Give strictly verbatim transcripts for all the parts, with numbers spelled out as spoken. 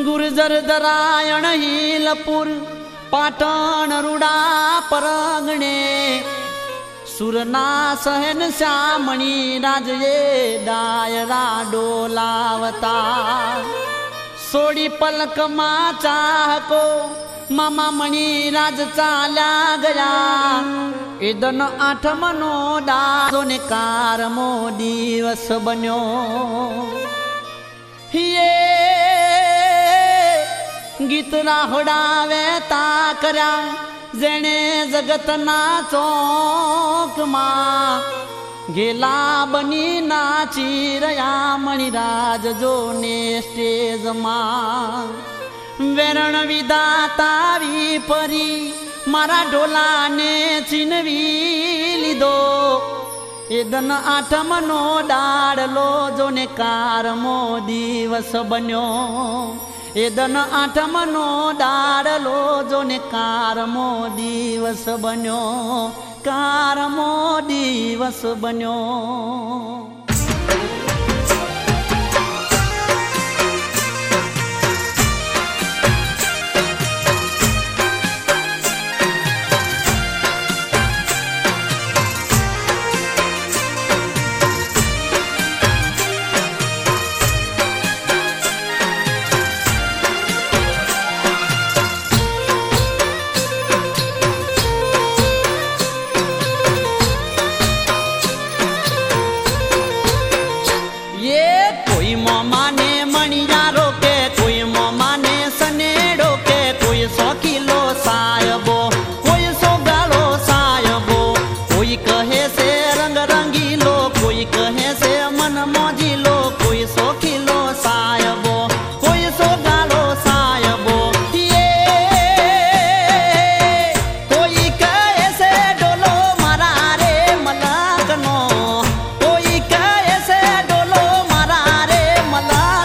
गुर्जर दरायण हिलपुर पाटण रुडा परगणे सुरना सहन श्यामणी राजये डायरा डोलावता सोडी पलक मा चाहको मामा मणी राज चाल्या गया इदन आठमनो दाजोने कारमो दिवस बन्यो ये गीत राहोडावे ताकऱ्या जेणे जगतना चौक मा गेला बनी नाची रया मणिराज जोने स्टेज मा वेरण विदाता विपरी मारा ढोलाने चिनवी लीधो एदन आठमनो डाडलो जोने कारमो दिवस बन्यो एदन आठमनो डाडलो जोने कारमो दिवस बन्यो कारमो दिवस बन्यो। मला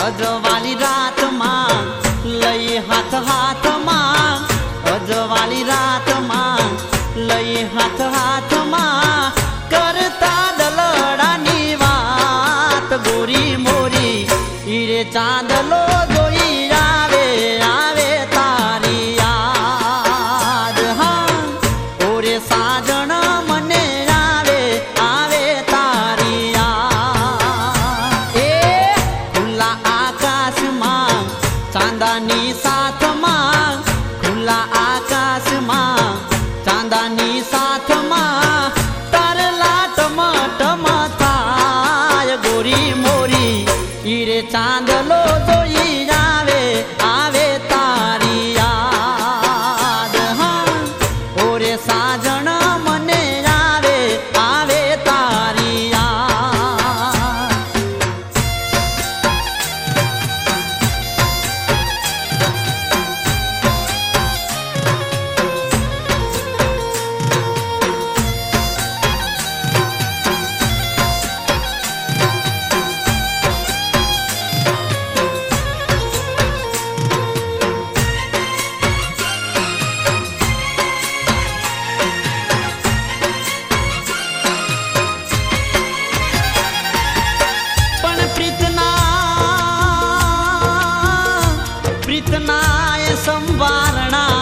અજવાળી રાતમાં લઈ હાથ હાથમાં, અજવાળી રાતમાં લઈ હાથ હાથમાં કરતા દલડાની વાત ગોરી મોરી ઈરે ચાંદલો જોઈ આવે આવે તારી યાદ. હા ઓરે સાજણ મને આવે આવે તારી યાદ. એ ખુલ્લા આકાશમાં ચાંદાની સાથમાં, ખુલ્લા આકાશમાં ચાંદાની સાથમાં તારલા ટમ ટમ થાય ગોરી મોરી ઈરે ચાંદલો જોઈ આવે આવે તારી યાદ. હા ઓરે સાજણ મને આવે આવે તારી યાદ. પણ પ્રીતના પ્રીતના એ સંવારણા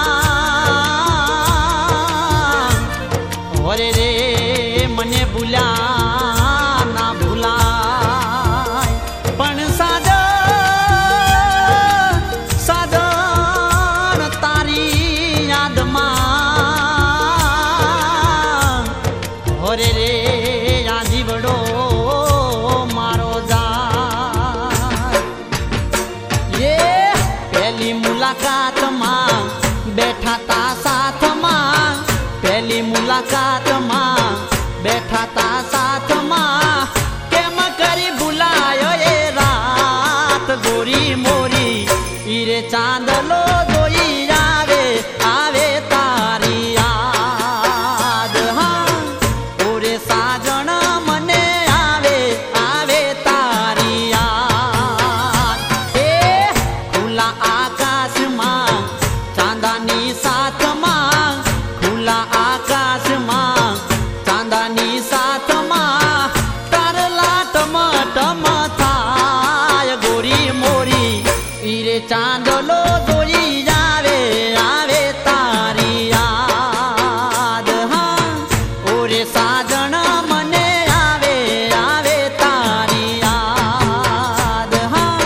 હોરે રે મને ભૂલ્યા ના ભૂલાય. પણ સાજ સાજણ તારી યાદમાં હોરે રે આ જીવડો મારો જાય. એ પહેલી મુલાકાતમાં બેઠા તા સાથમાં, પહેલી મુલાકાતમાં બેઠા તા સાથમાં કેમ કરી ભૂલાયો એ રાત ગોરી મોરી ઈરે ચાંદલો જોઈ આવે આવે તારી યાદ. હા ઓરે સાજણ મને આવે આવે તારી યાદ. એ ખુલ્લા આકાશમાં ચાંદાની સાથમાં, ખુલ્લા આકાશમાં ચાંદાની સાથમાં તારલા ટમ ટમ થાય ગોરી મોરી ઈરે ચાંદલો જોઈ આવે આવે તારી યાદ. હા ઓરે સાજણ મને આવે આવે તારી યાદ. હા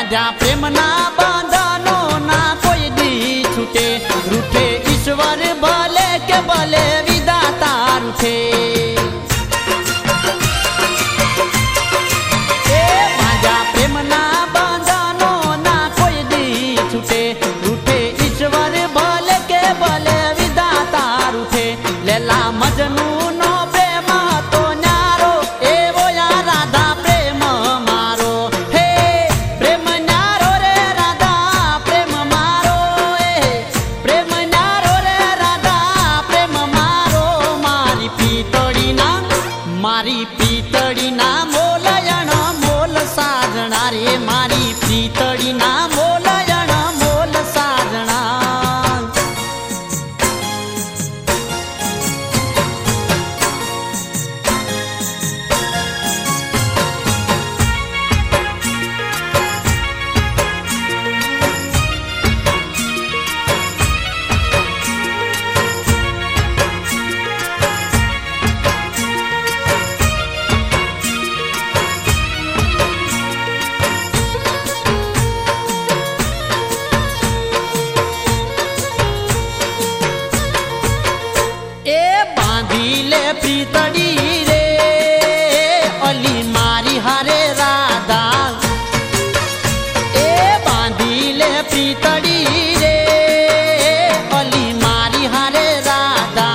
बांध्या प्रेम ना बंधनो ना कोई दी छूटे रूठे ईश्वर भले के भले विधाता रूठे ए बांध्या प्रेम ना बंधनो ना कोई दी छूटे रूठे ईश्वर भले के भले विधाता रूठे लेला मजनू नो प्रेम तो न्यारो एवो या राधा प्रेम मारो हे प्रेम न्यारो रे राधा प्रेम मारो ए प्रेम न्यारो रे राधा प्रेम मारो मारी पीतड़ी ना मारी पीतड़ी ना मोलयण मोल साजना रे मारी पीतड़ी ना मोलयण मोल साजना प्रीतड़ी रे अली मारी हरे राधा ए बांधीले प्रीतड़ी रे अली मारी हरे राधा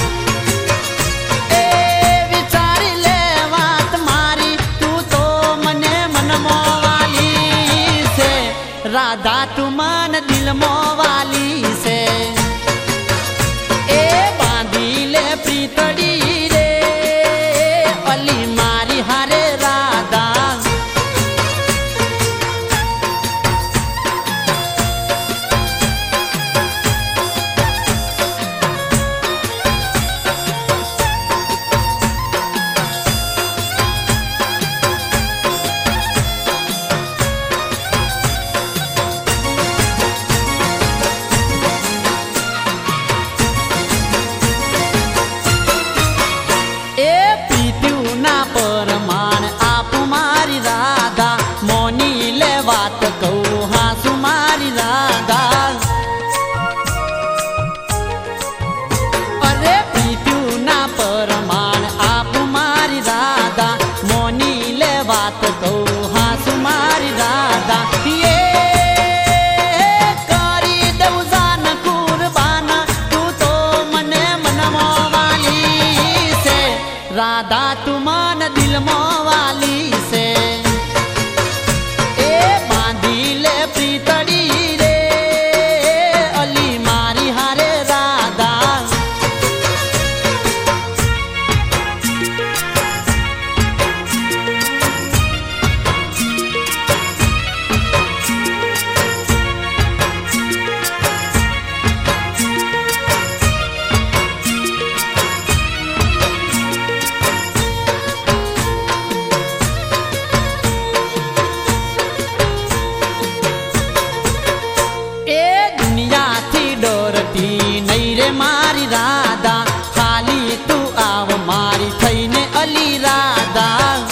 ए विचारी ले बात मारी तू तो मने मन मोवाली से राधा तू मन दिल मोवाली से ए बांधीले प्रीतड़ी बात कहू हाँ सुमारी राधा अरे पीतू ना परमाण आप मारी राधा मोनी ले बात कहू हाँ सुमारी राधा ये करी दऊ जान कुर्बान तू तो मने मन मोवाली से राधा तू मन दिल मोवाली से प्रीतड़ी रे अली मारी हरे राधा मारी राधा खाली तू आव मारी थईने अली राधा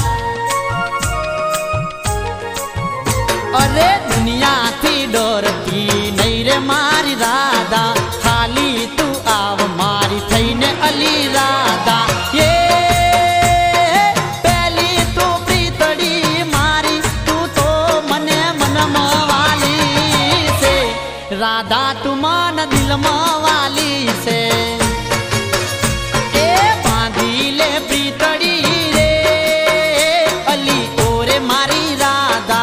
अरे दुनिया थी डरती नहीं रे मारी राधा खाली तू आव मारी थईने अली राधा ये पहली तू प्रीतड़ी मारी तू तो मने मन मोवाली से राधा तू मन दिल मोवाली से ए बांधीले प्रीतड़ी रे अली ओरे मारी राधा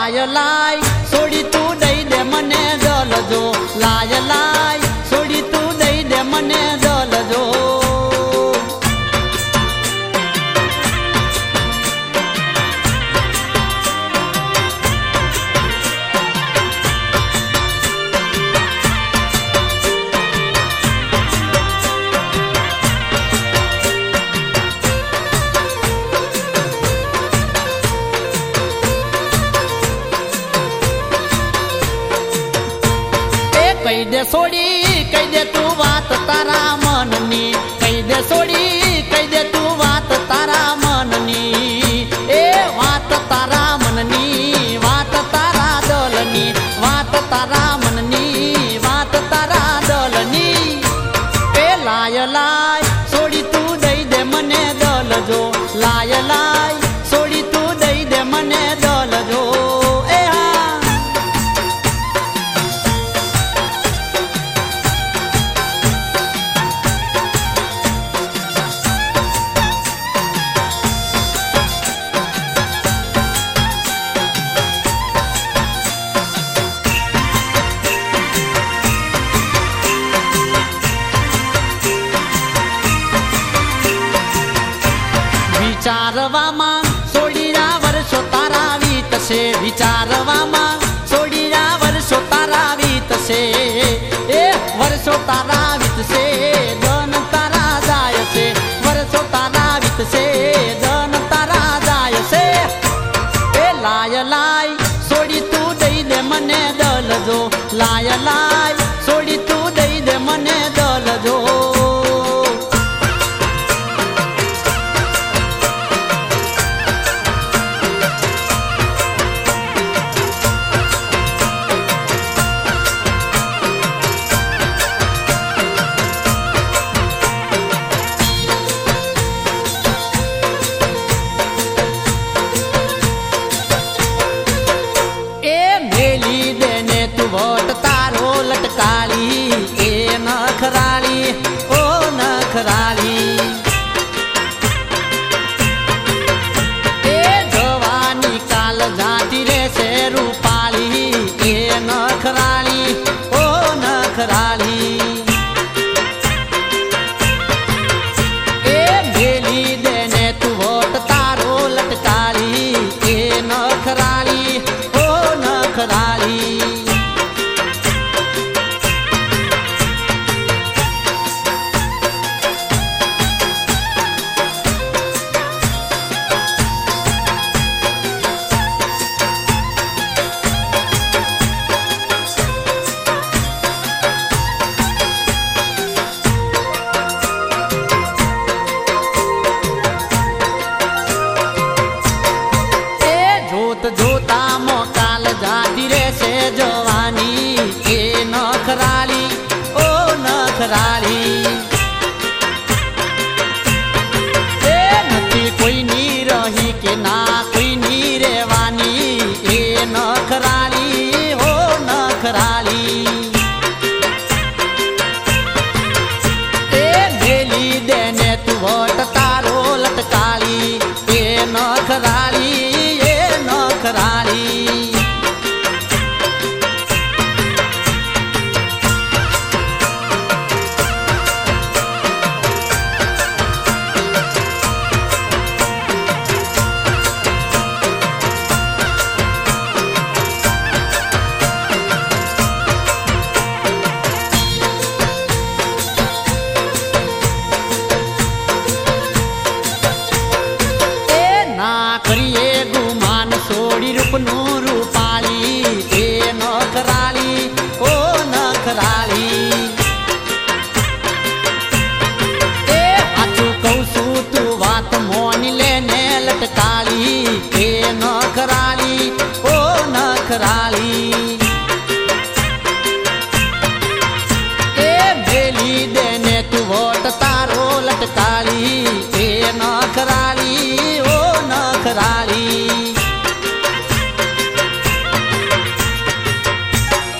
લાય લાય છોડી તું દઈ દે મને દલજો લાય લાય છોડી તું દઈ દે મને દલજો કહી દે સોડી કહી દે તું વાત તારા મનની કહી દે સોડી કહી દે તું વાત તારા મનની એ વાત તારા મનની વાત તારા દલની વાત તારા મનની વાત તારા દલની એ લાય લાય સોડી તું દઈ દે મને દલજો લાય લાય સોડી તું દઈ દે મને દલજો વિચારવામાં સોડીના વર્ષો તારા વીતશે વિચારવામાં સોડીના વર્ષો તારા વીતશે એ વર્ષો તારા વીતશે ધન તારા જાય છે વર્ષો તારા વીતશે ધન તારા જાય છે એ લાય લાય સોડી તું દઈ દે મને દલજો લાય લાય સોડી તું દઈ દે મને દલજો વટ તારો લટકાળી એ નખરાળી ઓ નખરાળી એ જવાની કાલ જાતી રહેશે રૂપાળી એ નખરાળી ઓ નખરાળી એ મેલી દેને તું વટ તારો લટકાળી એ નખરાળી ઓ નખરાળી જોતા મોકાલ જાતી રહેશે જવાની એ નખરાળી ઓ નખરાળી એ નથી કોઈની રહી કે ના કોઈની રહેવાની એ નખરાળી ઓ નખરાળી એ મેલી દેને તું વટ તારો લટકાળી એ નખરાળી નખરાળી કરીએ ગુમાન સોડી રૂપનું રૂપાળી એ નખરાળી ઓ નખરાળી એ સાચું કહું છું તું વાત મોની લેને લટકાળી એ નખરાળી ઓ નખરાળી એ મેલી દેને તું વટ તારો લટકાળી એ નખરાળી ઓ નખરાળી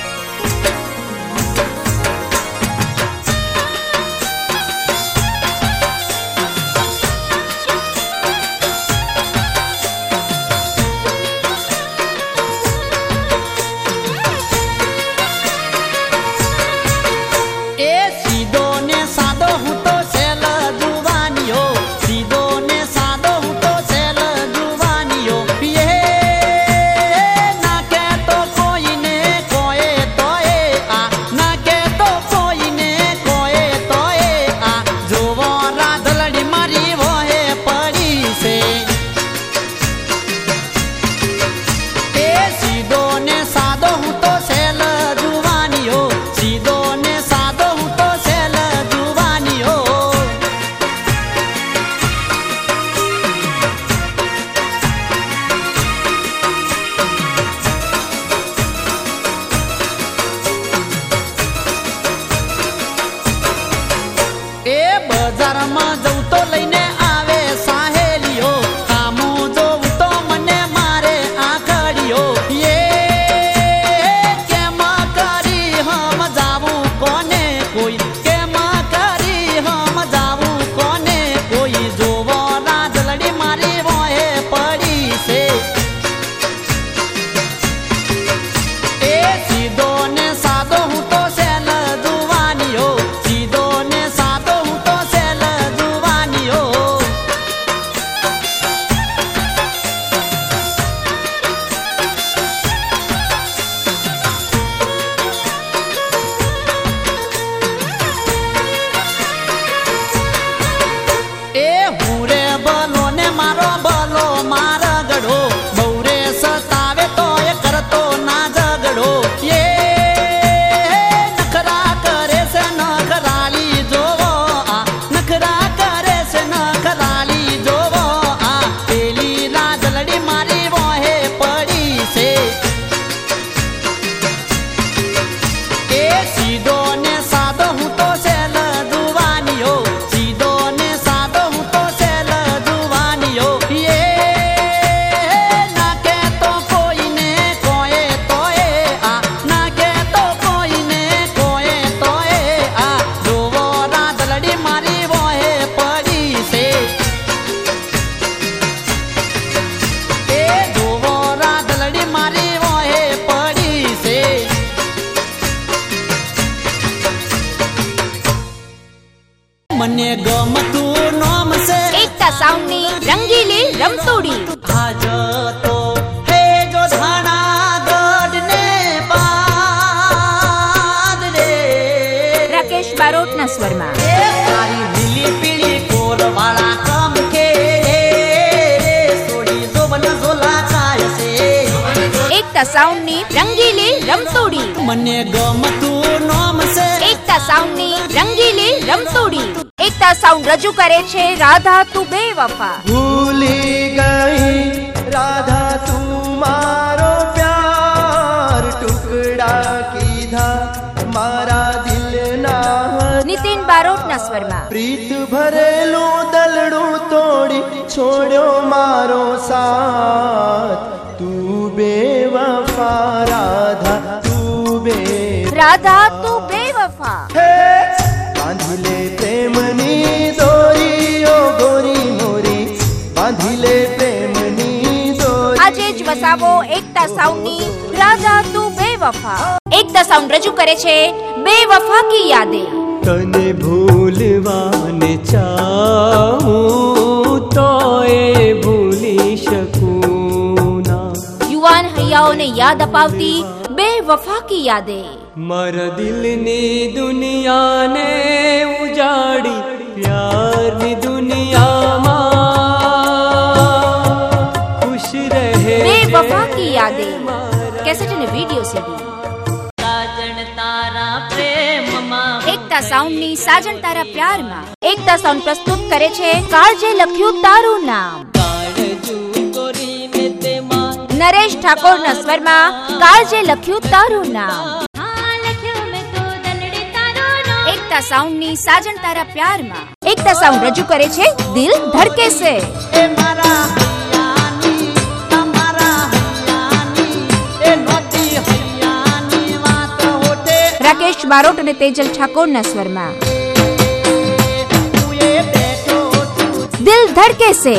એકતા સાઉન્ડની રંગીલી રમતોડી. મને ગમતું નામ છે એકતા સાઉન્ડની રંગીલી રમતોડી. એકતા સાઉન્ડ રજૂ કરે છે રાધા તું બેવફા. ભૂલી ગઈ રાધા તું મારો પ્યાર, ટુકડા કીધા મારા દિલના. નીતિન બારોટના સ્વરમાં. પ્રીત ભરેલું દલડું તોડી છોડ્યો મારો સાથ, તું બેવફા રાધા તું બે. રાધા તું બેવફા. બાંધી લે પ્રેમની દોરીઓ ગોરી મોરી, બાંધી લે પ્રેમની દોરી. આજે જ વસાવો એકતા સાઉન્ડની રાધા તું બેવફા. એકતા સાઉન્ડ રજૂ કરે છે બેવફા કી યાદે. તને ભૂલવાને ચાહું તો એ ભૂલી શકું ના. યુવાન હૈયાઓને યાદ અપાવતી બેવફા કી યાદે. મારા દિલની દુનિયાને ઉજાડી પ્યારની દુનિયામાં ખુશ રહે બેવફા કી યાદે. કેસેટ અને વિડિયો સીડી. સાજણ તારા પ્રેમમાં. એકતા સાઉન્ડની સાજણ તારા પ્યારમાં. એકતા સાઉન્ડ પ્રસ્તુત કરે છે કાળજે લખ્યું તારું નામ. નરેશ ઠાકોરના સ્વરમાં કાળજે લખ્યું તારું નામ. એકતા સાઉન્ડની સાજણ તારા પ્યારમાં. એકતા સાઉન્ડ રજૂ કરે છે દિલ ધડકે સે. એ મારા હૈયાની, તમારા હૈયાની, એ નોતી હૈયાની વાત હોતે. રાકેશ બારોટ અને તેજલ ઠાકોરના સ્વરમાં. તું એ બેઠો છું દિલ ધડકે સે.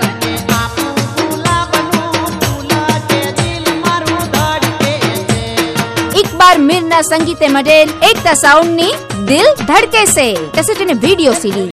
ઇકબાર મીરના સંગીતે મળેલ એકતા સાઉન્ડની દિલ ધડકે સે. કેસેટ અને વિડિયો સીડી.